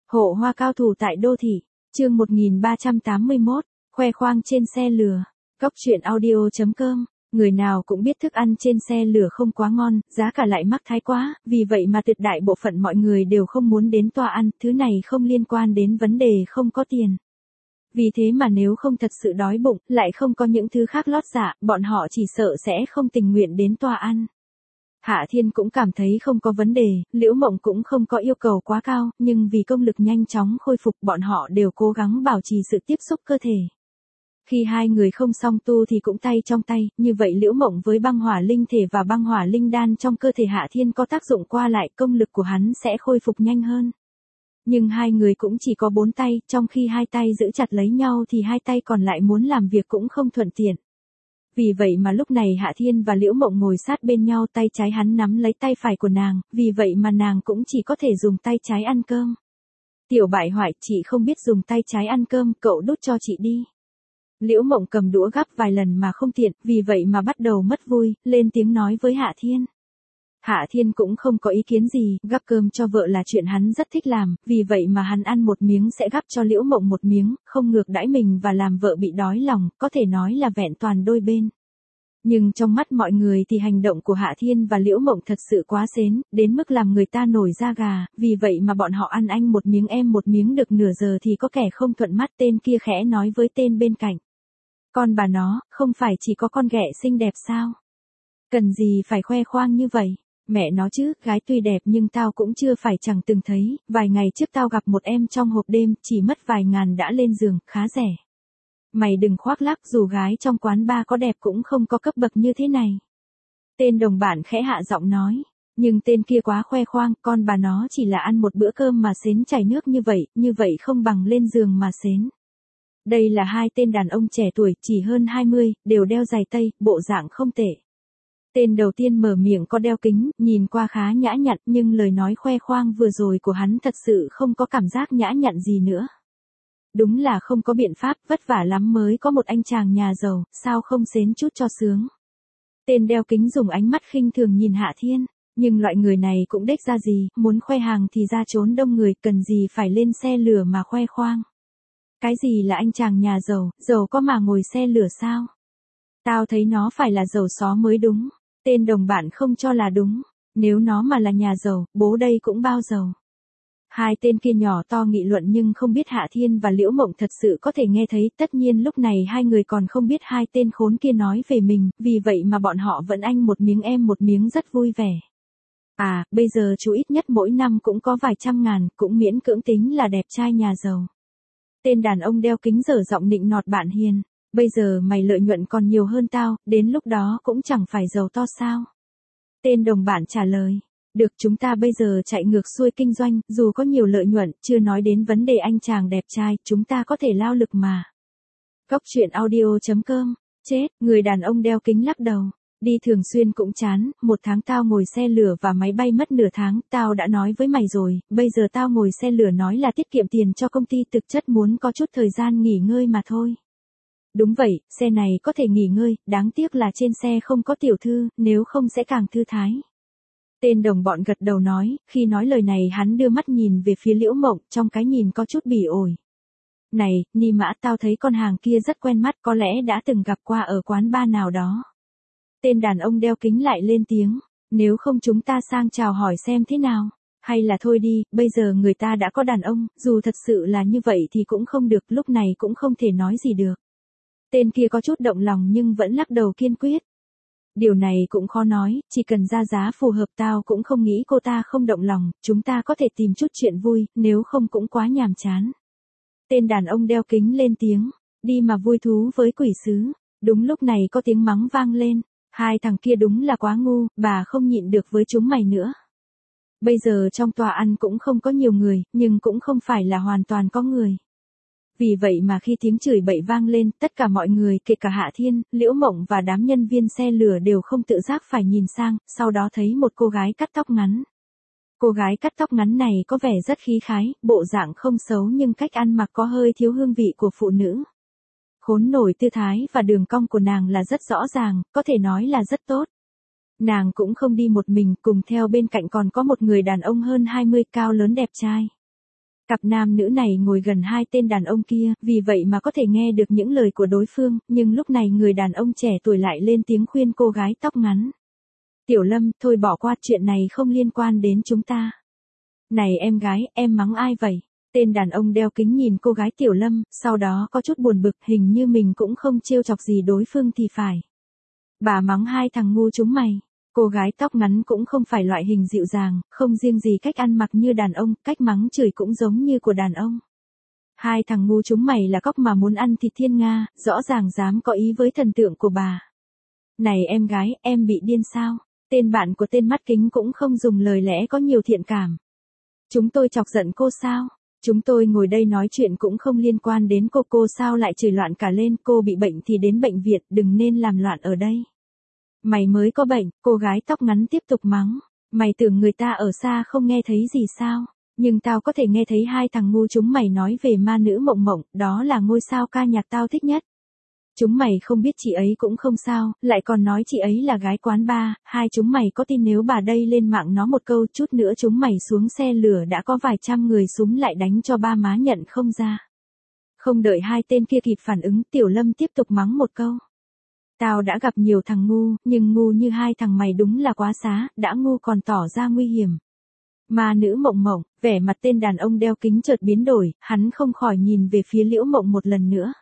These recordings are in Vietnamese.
Hộ hoa cao thủ tại đô thị, chương 1381, khoe khoang trên xe lửa. Cóc truyện audio.com, người nào cũng biết thức ăn trên xe lửa không quá ngon, giá cả lại mắc thái quá, vì vậy mà tuyệt đại bộ phận mọi người đều không muốn đến tòa ăn, thứ này không liên quan đến vấn đề không có tiền. Vì thế mà nếu không thật sự đói bụng, lại không có những thứ khác lót dạ, bọn họ chỉ sợ sẽ không tình nguyện đến tòa ăn. Hạ Thiên cũng cảm thấy không có vấn đề, Liễu Mộng cũng không có yêu cầu quá cao, nhưng vì công lực nhanh chóng khôi phục bọn họ đều cố gắng bảo trì sự tiếp xúc cơ thể. Khi hai người không song tu thì cũng tay trong tay, như vậy Liễu Mộng với băng hỏa linh thể và băng hỏa linh đan trong cơ thể Hạ Thiên có tác dụng qua lại, công lực của hắn sẽ khôi phục nhanh hơn. Nhưng hai người cũng chỉ có 4 tay, trong khi hai tay giữ chặt lấy nhau thì hai tay còn lại muốn làm việc cũng không thuận tiện. Vì vậy mà lúc này Hạ Thiên và Liễu Mộng ngồi sát bên nhau, tay trái hắn nắm lấy tay phải của nàng, vì vậy mà nàng cũng chỉ có thể dùng tay trái ăn cơm. Tiểu bại hoại, chị không biết dùng tay trái ăn cơm, cậu đút cho chị đi. Liễu Mộng cầm đũa gắp vài lần mà không tiện, vì vậy mà bắt đầu mất vui, lên tiếng nói với Hạ Thiên. Hạ Thiên cũng không có ý kiến gì, gắp cơm cho vợ là chuyện hắn rất thích làm, vì vậy mà hắn ăn một miếng sẽ gắp cho Liễu Mộng một miếng, không ngược đãi mình và làm vợ bị đói lòng, có thể nói là vẹn toàn đôi bên. Nhưng trong mắt mọi người thì hành động của Hạ Thiên và Liễu Mộng thật sự quá xến, đến mức làm người ta nổi da gà, vì vậy mà bọn họ ăn anh một miếng em một miếng được nửa giờ thì có kẻ không thuận mắt, tên kia khẽ nói với tên bên cạnh. Con bà nó, không phải chỉ có con ghẹ xinh đẹp sao? Cần gì phải khoe khoang như vậy? Mẹ nó chứ, gái tuy đẹp nhưng tao cũng chưa phải chẳng từng thấy, vài ngày trước tao gặp một em trong hộp đêm, chỉ mất vài ngàn đã lên giường, khá rẻ. Mày đừng khoác lác, dù gái trong quán bar có đẹp cũng không có cấp bậc như thế này. Tên đồng bạn khẽ hạ giọng nói, nhưng tên kia quá khoe khoang, con bà nó chỉ là ăn một bữa cơm mà xến chảy nước như vậy không bằng lên giường mà xến. Đây là hai tên đàn ông trẻ tuổi, chỉ hơn 20, đều đeo giày tây, bộ dạng không tệ. Tên đầu tiên mở miệng có đeo kính, nhìn qua khá nhã nhặn, nhưng lời nói khoe khoang vừa rồi của hắn thật sự không có cảm giác nhã nhặn gì nữa. Đúng là không có biện pháp, vất vả lắm mới có một anh chàng nhà giàu, sao không xến chút cho sướng. Tên đeo kính dùng ánh mắt khinh thường nhìn Hạ Thiên, nhưng loại người này cũng đếch ra gì, muốn khoe hàng thì ra trốn đông người, cần gì phải lên xe lửa mà khoe khoang. Cái gì là anh chàng nhà giàu, giàu có mà ngồi xe lửa sao? Tao thấy nó phải là giàu xó mới đúng. Tên đồng bạn không cho là đúng, nếu nó mà là nhà giàu, bố đây cũng bao giàu. Hai tên kia nhỏ to nghị luận nhưng không biết Hạ Thiên và Liễu Mộng thật sự có thể nghe thấy, tất nhiên lúc này hai người còn không biết hai tên khốn kia nói về mình, vì vậy mà bọn họ vẫn anh một miếng em một miếng rất vui vẻ. À, bây giờ chú ít nhất mỗi năm cũng có vài trăm ngàn, cũng miễn cưỡng tính là đẹp trai nhà giàu. Tên đàn ông đeo kính dở giọng nịnh nọt bạn hiền. Bây giờ mày lợi nhuận còn nhiều hơn tao, đến lúc đó cũng chẳng phải giàu to sao. Tên đồng bạn trả lời, được, chúng ta bây giờ chạy ngược xuôi kinh doanh, dù có nhiều lợi nhuận, chưa nói đến vấn đề anh chàng đẹp trai, chúng ta có thể lao lực mà. Cóc truyện audio.com, chết, người đàn ông đeo kính lắc đầu. Đi thường xuyên cũng chán, 1 tháng tao ngồi xe lửa và máy bay mất nửa tháng, tao đã nói với mày rồi, bây giờ tao ngồi xe lửa nói là tiết kiệm tiền cho công ty, thực chất muốn có chút thời gian nghỉ ngơi mà thôi. Đúng vậy, xe này có thể nghỉ ngơi, đáng tiếc là trên xe không có tiểu thư, nếu không sẽ càng thư thái. Tên đồng bọn gật đầu nói, khi nói lời này hắn đưa mắt nhìn về phía Liễu Mộng, trong cái nhìn có chút bỉ ổi. Này, Ni Mã, tao thấy con hàng kia rất quen mắt, có lẽ đã từng gặp qua ở quán bar nào đó. Tên đàn ông đeo kính lại lên tiếng, nếu không chúng ta sang chào hỏi xem thế nào, hay là thôi đi, bây giờ người ta đã có đàn ông, dù thật sự là như vậy thì cũng không được, lúc này cũng không thể nói gì được. Tên kia có chút động lòng nhưng vẫn lắc đầu kiên quyết. Điều này cũng khó nói, chỉ cần ra giá phù hợp tao cũng không nghĩ cô ta không động lòng, chúng ta có thể tìm chút chuyện vui, nếu không cũng quá nhàm chán. Tên đàn ông đeo kính lên tiếng, đi mà vui thú với quỷ sứ. Đúng lúc này có tiếng mắng vang lên, hai thằng kia đúng là quá ngu, bà không nhịn được với chúng mày nữa. Bây giờ trong tòa ăn cũng không có nhiều người, nhưng cũng không phải là hoàn toàn có người. Vì vậy mà khi tiếng chửi bậy vang lên, tất cả mọi người, kể cả Hạ Thiên, Liễu Mộng và đám nhân viên xe lửa đều không tự giác phải nhìn sang, sau đó thấy một cô gái cắt tóc ngắn. Cô gái cắt tóc ngắn này có vẻ rất khí khái, bộ dạng không xấu nhưng cách ăn mặc có hơi thiếu hương vị của phụ nữ. Khốn nổi, tư thái và đường cong của nàng là rất rõ ràng, có thể nói là rất tốt. Nàng cũng không đi một mình, cùng theo bên cạnh còn có một người đàn ông hơn 20, cao lớn đẹp trai. Cặp nam nữ này ngồi gần hai tên đàn ông kia, vì vậy mà có thể nghe được những lời của đối phương, nhưng lúc này người đàn ông trẻ tuổi lại lên tiếng khuyên cô gái tóc ngắn. Tiểu Lâm, thôi bỏ qua, chuyện này không liên quan đến chúng ta. Này em gái, em mắng ai vậy? Tên đàn ông đeo kính nhìn cô gái Tiểu Lâm, sau đó có chút buồn bực, hình như mình cũng không trêu chọc gì đối phương thì phải. Bà mắng hai thằng ngu chúng mày. Cô gái tóc ngắn cũng không phải loại hình dịu dàng, không riêng gì cách ăn mặc như đàn ông, cách mắng chửi cũng giống như của đàn ông. Hai thằng ngu chúng mày là cóc mà muốn ăn thịt thiên nga, rõ ràng dám có ý với thần tượng của bà. Này em gái, em bị điên sao? Tên bạn của tên mắt kính cũng không dùng lời lẽ có nhiều thiện cảm. Chúng tôi chọc giận cô sao? Chúng tôi ngồi đây nói chuyện cũng không liên quan đến cô sao lại chửi loạn cả lên, cô bị bệnh thì đến bệnh viện, đừng nên làm loạn ở đây. Mày mới có bệnh, cô gái tóc ngắn tiếp tục mắng. Mày tưởng người ta ở xa không nghe thấy gì sao? Nhưng tao có thể nghe thấy hai thằng ngu chúng mày nói về ma nữ Mộng Mộng, đó là ngôi sao ca nhạc tao thích nhất. Chúng mày không biết chị ấy cũng không sao, lại còn nói chị ấy là gái quán bar, hai chúng mày có tin nếu bà đây lên mạng nói một câu chút nữa chúng mày xuống xe lửa đã có vài trăm người súm lại đánh cho ba má nhận không ra. Không đợi hai tên kia kịp phản ứng, Tiểu Lâm tiếp tục mắng một câu. Tao đã gặp nhiều thằng ngu, nhưng ngu như hai thằng mày đúng là quá xá, đã ngu còn tỏ ra nguy hiểm. Ma nữ Mộng Mộng, vẻ mặt tên đàn ông đeo kính chợt biến đổi, hắn không khỏi nhìn về phía Liễu Mộng một lần nữa.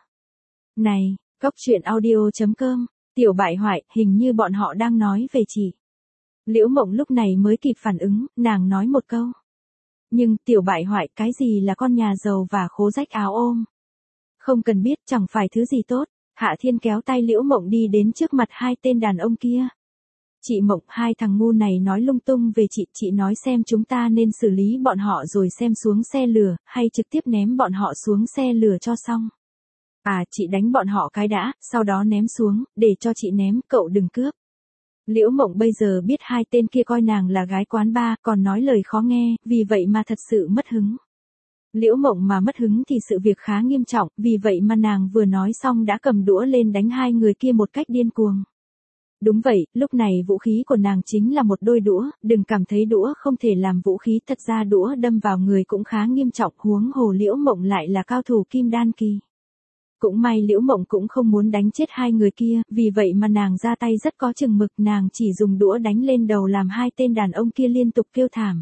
Này, Cóc truyện audio.com, tiểu bại hoại, hình như bọn họ đang nói về chị. Liễu Mộng lúc này mới kịp phản ứng, nàng nói một câu. Nhưng tiểu bại hoại, cái gì là con nhà giàu và khố rách áo ôm? Không cần biết, chẳng phải thứ gì tốt. Hạ Thiên kéo tay Liễu Mộng đi đến trước mặt hai tên đàn ông kia. Chị Mộng, hai thằng ngu này nói lung tung về chị nói xem chúng ta nên xử lý bọn họ rồi xem xuống xe lửa, hay trực tiếp ném bọn họ xuống xe lửa cho xong. À, chị đánh bọn họ cái đã, sau đó ném xuống, để cho chị ném, cậu đừng cướp. Liễu Mộng bây giờ biết hai tên kia coi nàng là gái quán bar, còn nói lời khó nghe, vì vậy mà thật sự mất hứng. Liễu Mộng mà mất hứng thì sự việc khá nghiêm trọng, vì vậy mà nàng vừa nói xong đã cầm đũa lên đánh hai người kia một cách điên cuồng. Đúng vậy, lúc này vũ khí của nàng chính là một đôi đũa, đừng cảm thấy đũa không thể làm vũ khí, thật ra đũa đâm vào người cũng khá nghiêm trọng, huống hồ Liễu Mộng lại là cao thủ kim đan kỳ. Cũng may Liễu Mộng cũng không muốn đánh chết hai người kia, vì vậy mà nàng ra tay rất có chừng mực, nàng chỉ dùng đũa đánh lên đầu làm hai tên đàn ông kia liên tục kêu thảm.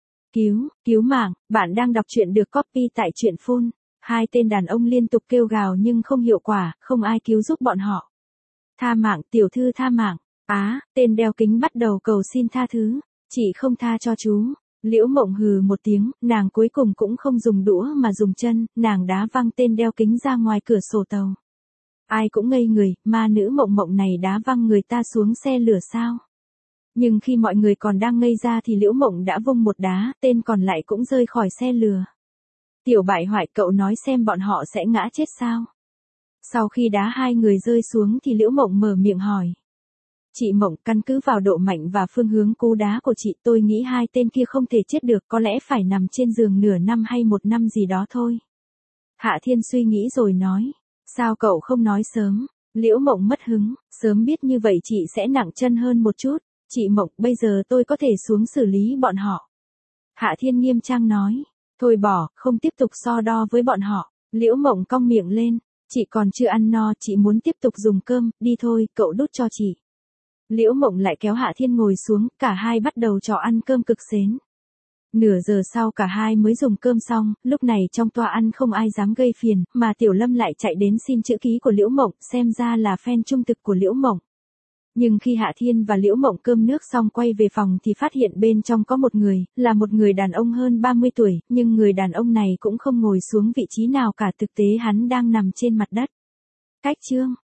Cứu mạng, bạn đang đọc truyện được copy tại truyện phone. Hai tên đàn ông liên tục kêu gào nhưng không hiệu quả, không ai cứu giúp bọn họ. Tha mạng, tiểu thư tha mạng. Tên đeo kính bắt đầu cầu xin tha thứ. Chị không tha cho chú. Liễu Mộng hừ một tiếng, nàng cuối cùng cũng không dùng đũa mà dùng chân, nàng đá văng tên đeo kính ra ngoài cửa sổ tàu. Ai cũng ngây người, ma nữ Mộng Mộng này đá văng người ta xuống xe lửa sao? Nhưng khi mọi người còn đang ngây ra thì Liễu Mộng đã vung một đá, tên còn lại cũng rơi khỏi xe lửa. Tiểu bại hoại, cậu nói xem bọn họ sẽ ngã chết sao? Sau khi đá hai người rơi xuống thì Liễu Mộng mở miệng hỏi. Chị Mộng, căn cứ vào độ mạnh và phương hướng cú đá của chị, tôi nghĩ hai tên kia không thể chết được, có lẽ phải nằm trên giường nửa năm hay một năm gì đó thôi. Hạ Thiên suy nghĩ rồi nói. Sao cậu không nói sớm? Liễu Mộng mất hứng, sớm biết như vậy chị sẽ nặng chân hơn một chút. Chị Mộng, bây giờ tôi có thể xuống xử lý bọn họ. Hạ Thiên nghiêm trang nói. Thôi bỏ, không tiếp tục so đo với bọn họ. Liễu Mộng cong miệng lên. Chị còn chưa ăn no, chị muốn tiếp tục dùng cơm, đi thôi, cậu đút cho chị. Liễu Mộng lại kéo Hạ Thiên ngồi xuống, cả hai bắt đầu trò ăn cơm cực xến. Nửa giờ sau cả hai mới dùng cơm xong, lúc này trong toa ăn không ai dám gây phiền, mà Tiểu Lâm lại chạy đến xin chữ ký của Liễu Mộng, xem ra là fan trung thực của Liễu Mộng. Nhưng khi Hạ Thiên và Liễu Mộng cơm nước xong quay về phòng thì phát hiện bên trong có một người, là một người đàn ông hơn 30 tuổi, nhưng người đàn ông này cũng không ngồi xuống vị trí nào cả, thực tế hắn đang nằm trên mặt đất. Cách chương